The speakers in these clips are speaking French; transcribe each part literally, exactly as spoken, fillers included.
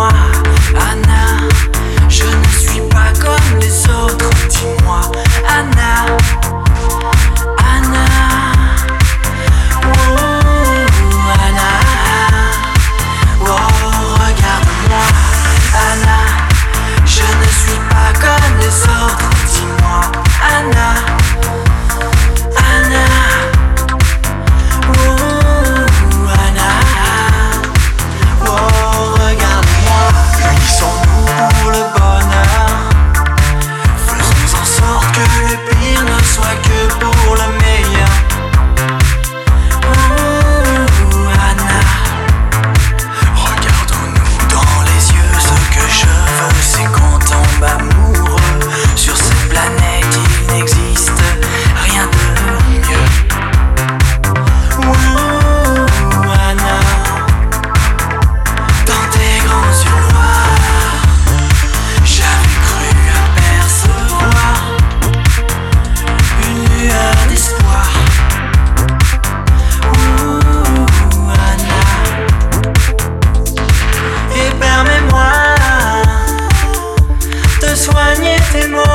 regarde-moi, Anna. Je ne suis pas comme les autres. Dis-moi, Anna, Anna. Oh, Anna. Oh, regarde-moi, Anna. Je ne suis pas comme les autres. Dis-moi, Anna, Anna. Oh, Anna. Oh, regarde-moi. Unissons-nous pour le bonheur. Faisons en sorte que le pire ne soit que pour le meilleur. Oh, Anna. Regardons-nous dans les yeux. Ce que je veux, c'est qu'on tombe amoureux. Sur cette planète, il n'existe rien de mieux. Oh, Anna. Dans tes grands yeux noirs, j'avais cru apercevoir une lueur d'espoir. Oh, Anna. Et permets-moi de soigner tes mots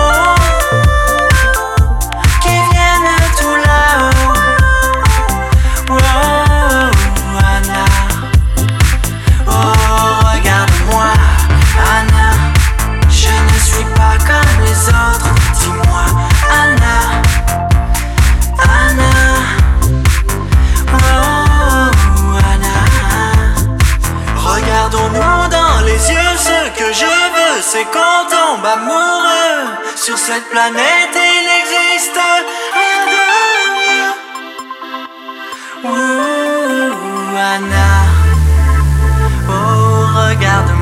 qui viennent tout là-haut. Oh, Anna. Oh, regarde-moi, Anna. Je ne suis pas comme les autres. Dis-moi, Anna, Anna. Oh, Anna. Regardons-nous dans les yeux. Ce que je veux, c'est qu'on tombe amoureux. Sur cette planète, il n'existe rien de mieux. Oh, Anna. Oh, regarde-moi.